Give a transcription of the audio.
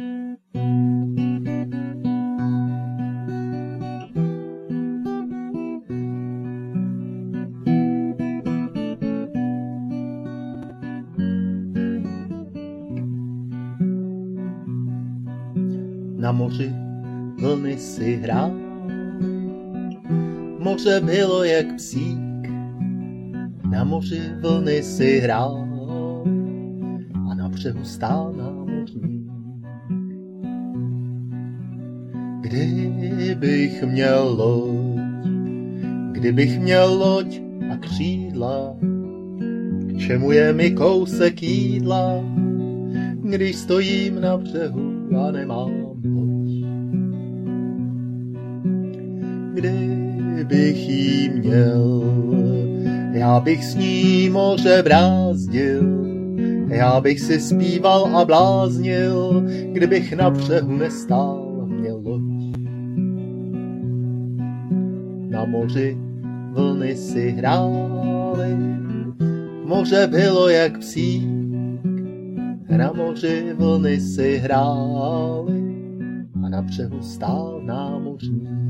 Na moři vlny si hrál, moře bylo jak psík. Na moři vlny si hrál a na břehu stál námořník. Kdybych měl loď a křídla, k čemu je mi kousek jídla, když stojím na břehu a nemám loď. Kdybych jí měl, já bych s ní moře brázdil, já bych si zpíval a bláznil, kdybych na břehu nestál, měl loď. Na moři vlny si hrály, moře bylo jak psík. Na moři vlny si hrály a na břehu stál námořník.